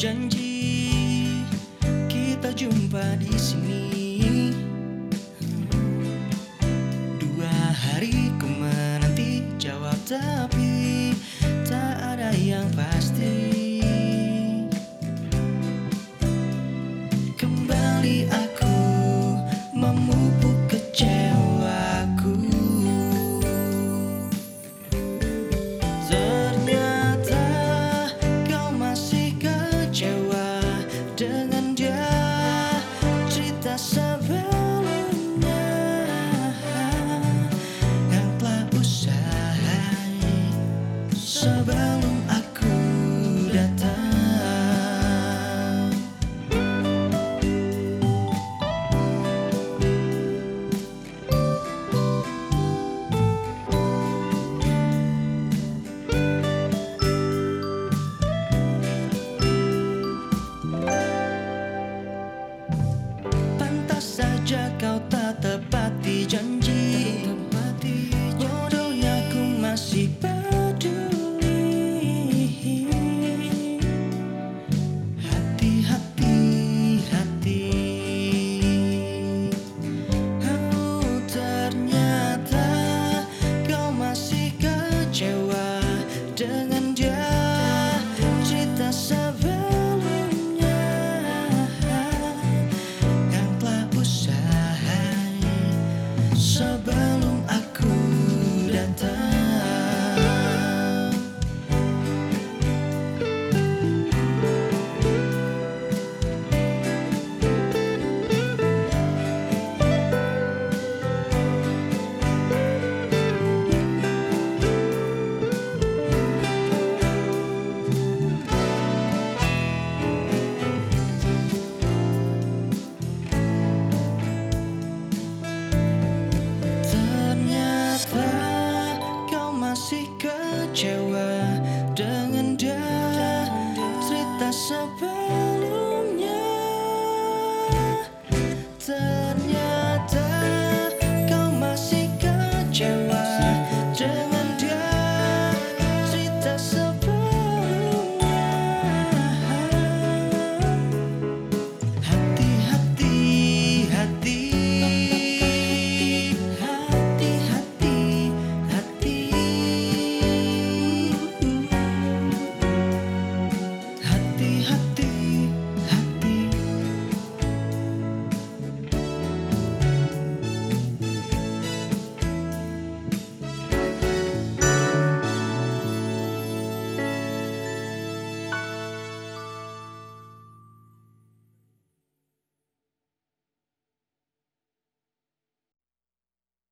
janji kita jumpa di sini. 2 hari ku menanti jawab, tapi tak ada yang pasti. Kembali aku memupuk kecewaku. Ternyata kau masih kecewa dengan dia. Cerita sebelumnya yang telah usai sebelum aku datang. Pantas saja kau tak tepati janji. Bodohnya ku masih peduli. Hati-hati, hati. Oh, ternyata kau masih kecewa dengan dia. Cerita sebelumnya yang telah usai sebelum aku datang. Ternyata kau masih kecewa dengan dia. Cerita sebelumnya